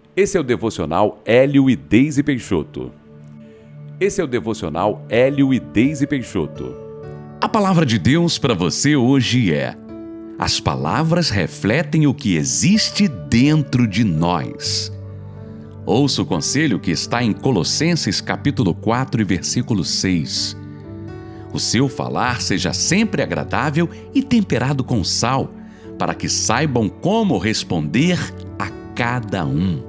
Esse é o devocional Hélio e Deise Peixoto. Esse é o devocional Hélio e Deise Peixoto. A palavra de Deus para você hoje é: as palavras refletem o que existe dentro de nós. Ouça o conselho que está em Colossenses capítulo 4 e versículo 6. O seu falar seja sempre agradável e temperado com sal, para que saibam como responder a cada um.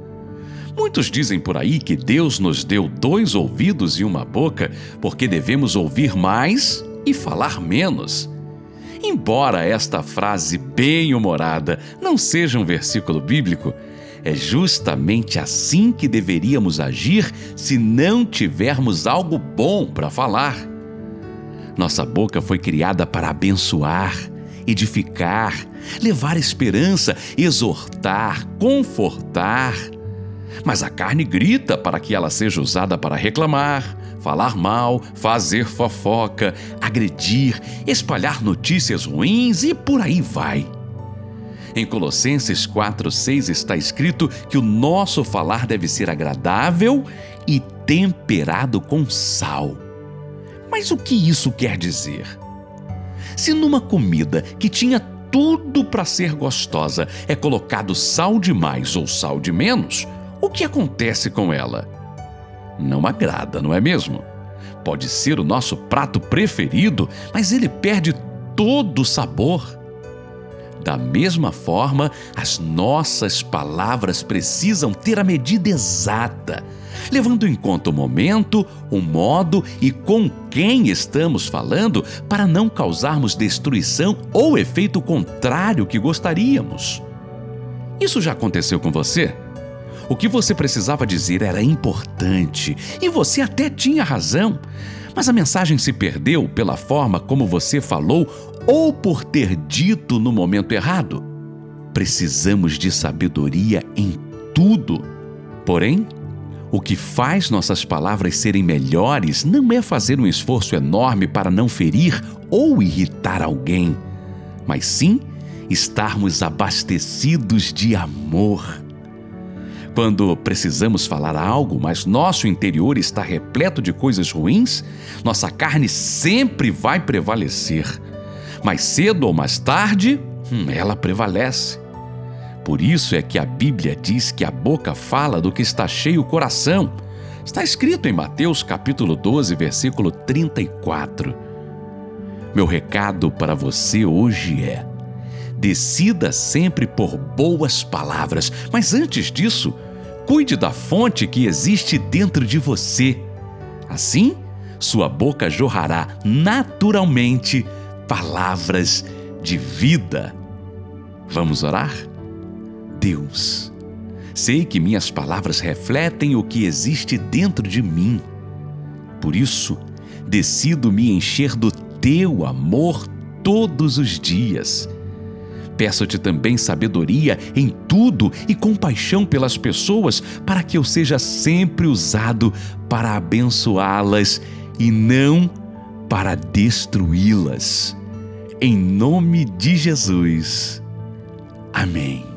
Muitos dizem por aí que Deus nos deu 2 ouvidos e uma boca porque devemos ouvir mais e falar menos. Embora esta frase bem-humorada não seja um versículo bíblico, é justamente assim que deveríamos agir se não tivermos algo bom para falar. Nossa boca foi criada para abençoar, edificar, levar esperança, exortar, confortar. Mas a carne grita para que ela seja usada para reclamar, falar mal, fazer fofoca, agredir, espalhar notícias ruins e por aí vai. Em Colossenses 4:6 está escrito que o nosso falar deve ser agradável e temperado com sal. Mas o que isso quer dizer? Se numa comida que tinha tudo para ser gostosa é colocado sal demais ou sal de menos, o que acontece com ela? Não agrada, não é mesmo? Pode ser o nosso prato preferido, mas ele perde todo o sabor. Da mesma forma, as nossas palavras precisam ter a medida exata, levando em conta o momento, o modo e com quem estamos falando, para não causarmos destruição ou efeito contrário que gostaríamos. Isso já aconteceu com você? O que você precisava dizer era importante e você até tinha razão, mas a mensagem se perdeu pela forma como você falou ou por ter dito no momento errado. Precisamos de sabedoria em tudo. Porém, o que faz nossas palavras serem melhores não é fazer um esforço enorme para não ferir ou irritar alguém, mas sim estarmos abastecidos de amor. Quando precisamos falar algo, mas nosso interior está repleto de coisas ruins, nossa carne sempre vai prevalecer. Mais cedo ou mais tarde, ela prevalece. Por isso é que a Bíblia diz que a boca fala do que está cheio o coração. Está escrito em Mateus capítulo 12, versículo 34. Meu recado para você hoje é: decida sempre por boas palavras, mas antes disso, cuide da fonte que existe dentro de você. Assim, sua boca jorrará naturalmente palavras de vida. Vamos orar? Deus, sei que minhas palavras refletem o que existe dentro de mim. Por isso, decido me encher do teu amor todos os dias. Peço-te também sabedoria em tudo e compaixão pelas pessoas, para que eu seja sempre usado para abençoá-las e não para destruí-las. Em nome de Jesus. Amém.